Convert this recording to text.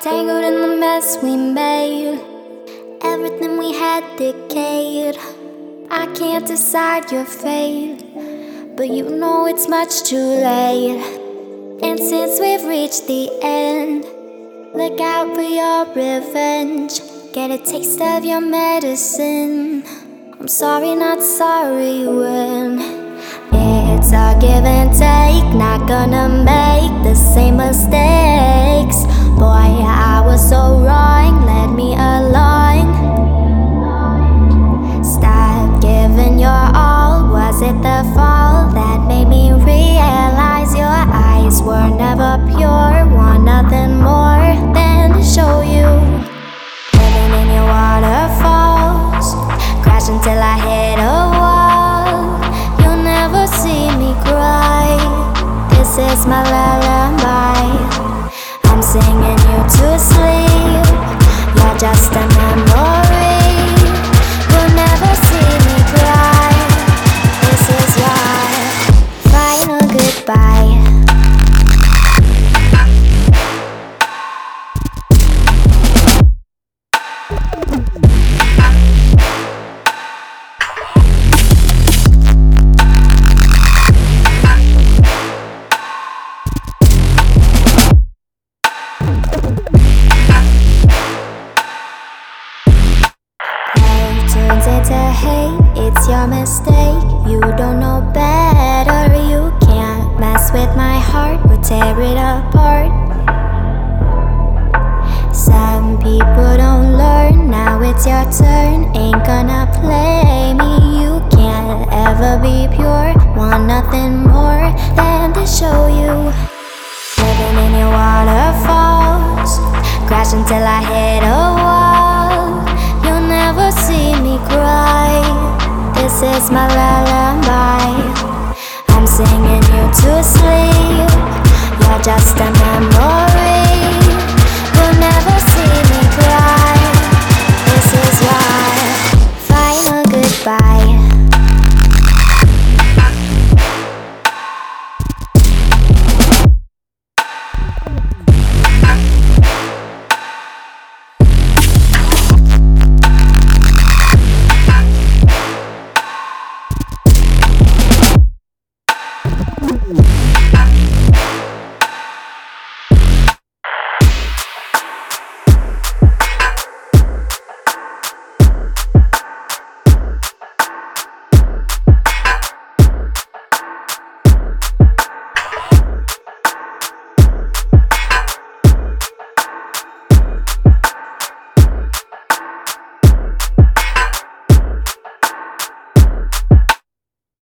Tangled in the mess we made, everything we had decayed. I can't decide your fate, but you know it's much too late. And since we've reached the end, look out for your revenge. Get a taste of your medicine. I'm sorry, not sorry when it's a give and take. Not gonna make the same mistakes. Boy, I was so wrong, let me along. Stop giving your all. Was it the fall that made me realize your eyes were never pure? Want nothing more than to show you. Living in your waterfalls, crash until I hit a wall. You'll never see me cry. This is my lullaby. I'm singing you to sleep. You're just a memory. You'll never see me cry. This is your final goodbye. Turns into hate, it's your mistake. You don't know better, you can't mess with my heart or tear it apart. Some people don't learn, now it's your turn. Ain't gonna play me, you can't ever be pure. Want nothing more than to show you. Living in your waterfalls, crash until I hit a wall. You'll never see me cry. This is my lullaby. I'm singing you to sleep. You're just a